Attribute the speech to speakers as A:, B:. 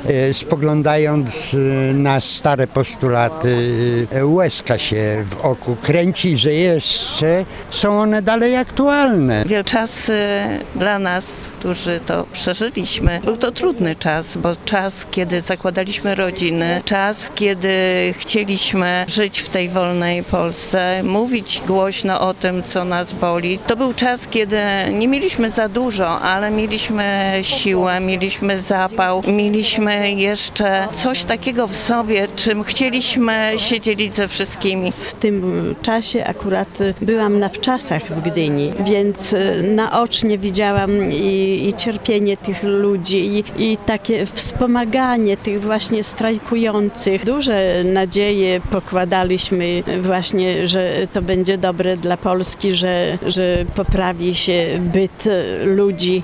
A: spoglądając na stare postulaty, łezka się w oku kręci, że jeszcze są one dalej aktualne.
B: Wielczasy dla nas, którzy to przeżyliśmy, był to trudny czas, bo czas, kiedy zakładaliśmy rodziny, czas, kiedy chcieliśmy żyć w tej wolnej Polsce, mówić głośno o tym, co nas boli. To był czas, kiedy nie mieliśmy za dużo, ale mieliśmy siłę, mieliśmy zapał, mieliśmy jeszcze coś takiego w sobie, czym chcieliśmy się dzielić ze wszystkimi.
C: W tym czasie akurat byłam na wczasach w Gdyni, więc naocznie widziałam i cierpienie tych ludzi i takie wspomaganie tych właśnie strajkujących. Duże nadzieje pokładaliśmy właśnie, że to będzie dobre dla Polski, że poprawi się byt ludzi